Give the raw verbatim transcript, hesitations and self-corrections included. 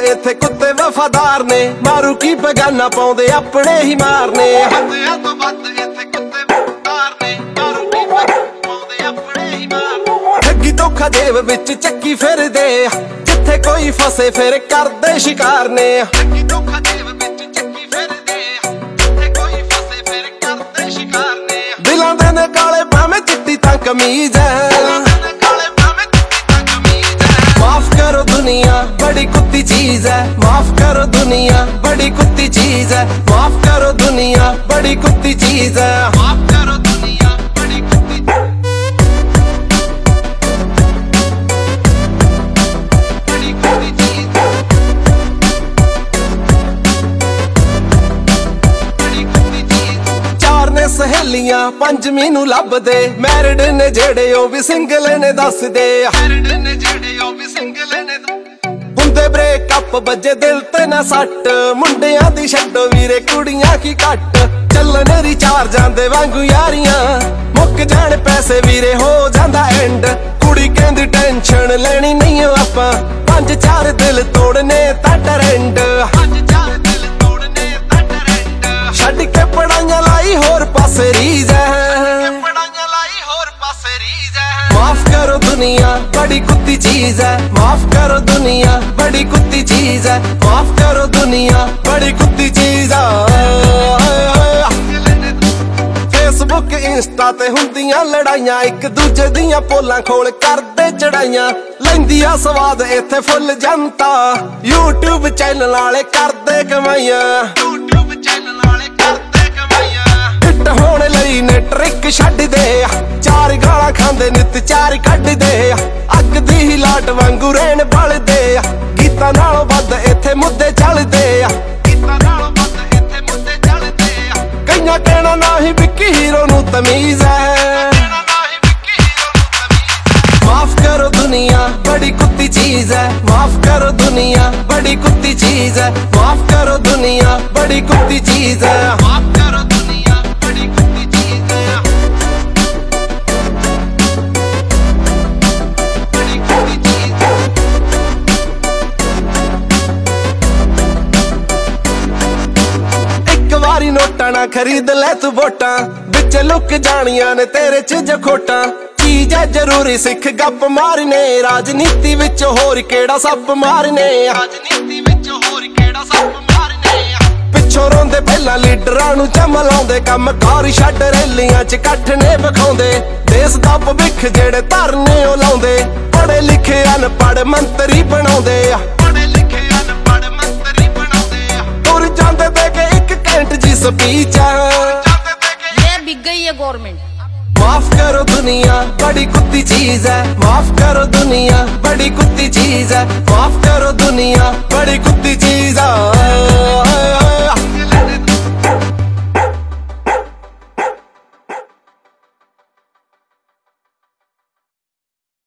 इत्थे कुत्ते वफादार ने, मारू की बगाना पाउंदे अपने ही मारने। हत्या तो वध इत्थे कुत्ते वफादार ने, मारू की बगाना पाउंदे अपने ही मारने। ठगी धोखा जेब विच चक्की फिरदे, जिथे कोई फसे फिर करदे शिकार ने। ठगी धोखा जेब विच चक्की फिरदे, जिथे कोई फसे फिर करदे शिकार ने। दिलां दे ने काले भावें चिट्टी तां कमीज है, माफ करो दुनिया बड़ी कुत्ती चीज है, माफ करो दुनिया बड़ी कुत्ती चीज है, माफ करो दुनिया बड़ी कुत्ती चीज है, माफ करो दुनिया बड़ी कुत्ती बड़ी कुत्ती चीज है, बड़ी कुत्ती चीज। चार ने सहेलियां पंजवीं नूं लभदे, मैरिड ने जेड़े ओ भी सिंगल ने दस दे। मैरिड ने जेड़े ओ भी सिंगल ने हुंदे ब्रेकअप बजे दिल ते ना सट, मुंडियां दी छड्डो वीरे कुड़ियां की घट। चलन रिचार्जां दे वांगू यारियां, मुक जाण पैसे वीरे हो जांदा एंड। कुड़ी कहंदी टेंशन लेनी नहीं आपां, पंज चार दिल तोड़ने ता ट्रेंड। पंज चार दिल तोड़ने ता ट्रेंड। छड्ड के पढ़ाइयां लाई होर पासे रीज है, पढ़ाइयां लाई होर पासे रीज है। माफ करो दुनिया बड़ी कुत्ती चीज है, माफ करो दुनिया बड़ी कुत्ती चीज है, माफ करो दुनिया बड़ी कुत्ती चीज है। फेसबुक इंस्टा ते हुंदियां लड़ाइयां, एक दूजे दियां पोलां खोल करदे चढ़ाइयां। लैंदिया स्वाद इत्थे फुल जनता, यूट्यूब चैनल वाले करदे कमाइयां, यूट्यूब चैनल वाले करदे कमाइयां। हिट होने लई ने ट्रिक छड्ड दे, चार गालां खांदे नित चार कड्ड दे। अग दी ही लाट वांगू रहन बलदे, गीतां नालों वध इत्थे मुद्दे चलदे, गीतां नालों वध इत्थे मुद्दे चलदे। कईयां कहना ना ही विक्की हीरो नूं तमीज है, माफ करो दुनिया बड़ी कुत्ती चीज है, माफ करो दुनिया बड़ी कुत्ती चीज है, माफ करो दुनिया बड़ी कुत्ती चीज है, माफ करो दुनिया बड़ी कुत्ती चीज है, बड़ी कुत्ती चीज है। एक वारी नोटां ना खरीद ले तू वोटां, विच लुक जानियां ने तेरे च जो खोटां। चीज है जरूरी सिख गप मारने, राजनीति विच होर केड़ा सप मारने, राजनीति विच होर केड़ा सप मारने। पिछों रोंदे पहला लीडरां नूं चमलाउंदे, कम कार छड्ड रैलियां च कट्ठ ने विखाउंदे। देश दा भविख जेड़े धरने ओ लाउंदे, पढ़े लिखे अनपढ़ मंत्री बनाउंदे, पढ़े लिखे अनपढ़ मंत्री बनाउंदे। तुर जांदे दे के एक घंट जी स्पीच ये बिक गई है गवर्नमेंट। माफ करो दुनिया बड़ी कुत्ती चीज है, माफ करो दुनिया बड़ी कुत्ती चीज है, माफ करो दुनिया बड़ी कुत्ती चीज